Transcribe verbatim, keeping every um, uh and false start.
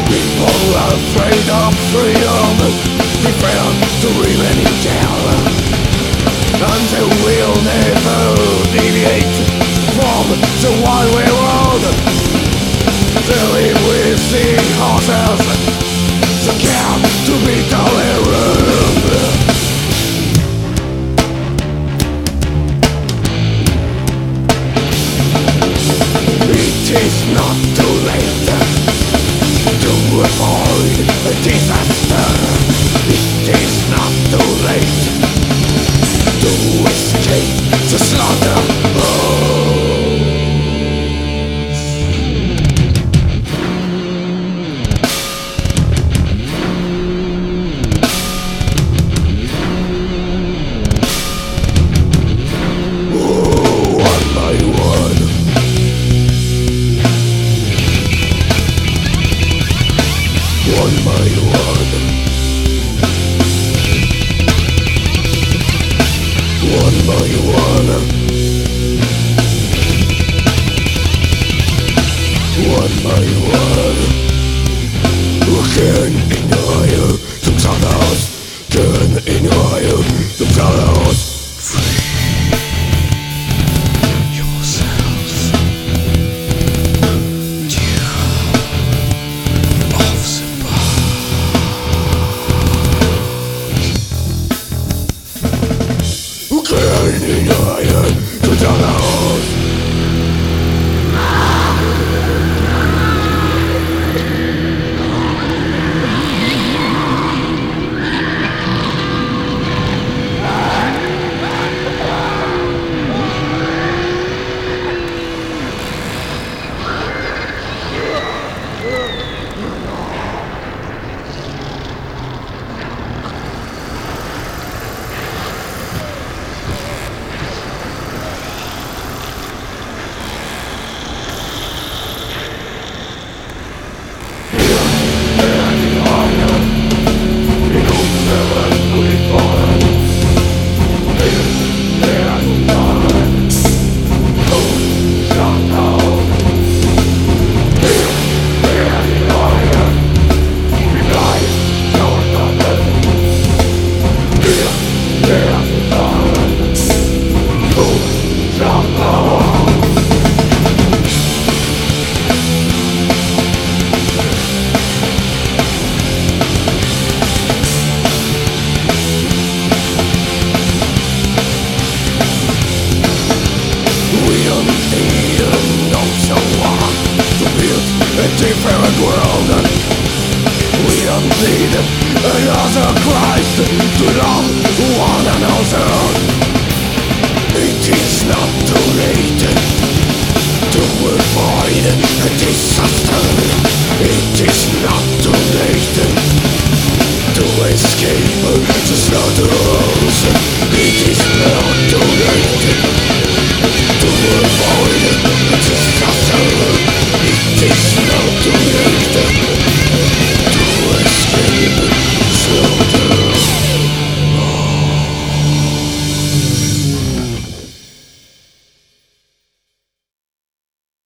People are afraid of freedom, they fail to remain in jail, and they will never deviate from the one way road. They live within horses, they care to be tolerant. It is not too late to avoid a disaster. It is not too late to escape the slaughter. Oh. It is not